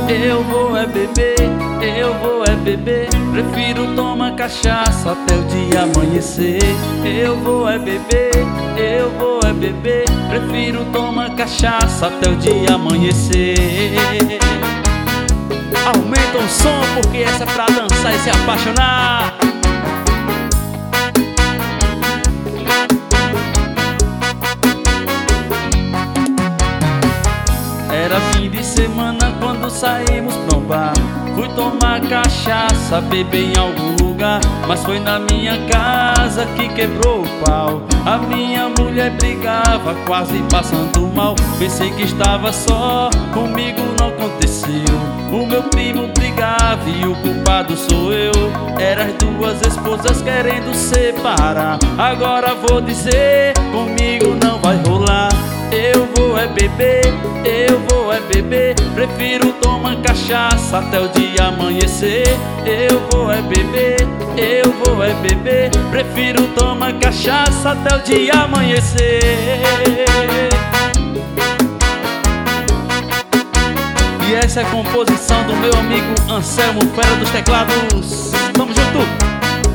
eu vou é beber, eu vou é beber. Prefiro tomar cachaça até o dia amanhecer. Eu vou é beber, eu vou é beber. Prefiro tomar cachaça até o dia amanhecer. Aumenta o som porque essa é pra dançar e se apaixonar. Era fim de semana quando saímos pra um bar. Fui tomar cachaça, beber em algum lugar, mas foi na minha casa que quebrou o pau. A minha mulher brigava, quase passando mal. Pensei que estava só, comigo não aconteceu. O meu primo brigava e o culpado sou eu. Eram as duas esposas querendo separar. Agora vou dizer, comigo não vai rolar. Eu vou é beber, eu vou é beber. Prefiro tomar cachaça até o dia amanhecer. Eu vou é beber, eu vou é beber. Prefiro tomar cachaça até o dia amanhecer. E essa é a composição do meu amigo Anselmo, fera dos teclados. Tamo junto!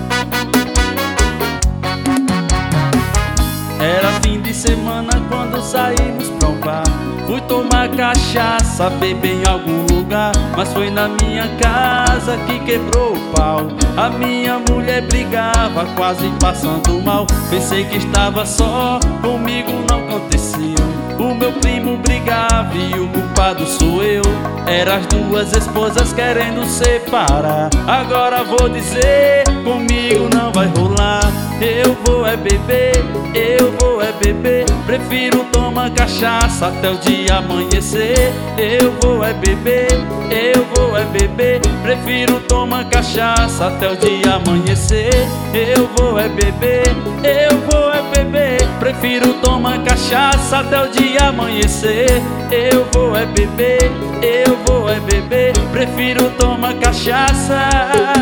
Era fim de semana quando saímos pra um bar. Fui tomar cachaça, beber em algum lugar, mas foi na minha casa que quebrou o pau. A minha mulher brigava, quase passando mal. Pensei que estava só, comigo não aconteceu. O meu primo brigava e o culpado sou eu. Eram as duas esposas querendo separar. Agora vou dizer, comigo não vai rolar. Eu vou é beber, eu vou é beber. Prefiro tomar cachaça até o dia amanhecer. Eu vou é beber, eu vou é beber. Prefiro tomar cachaça até o dia amanhecer. Eu vou é beber, eu vou é beber. Prefiro tomar cachaça até o dia amanhecer. Eu vou é beber, eu vou é beber. Prefiro tomar cachaça.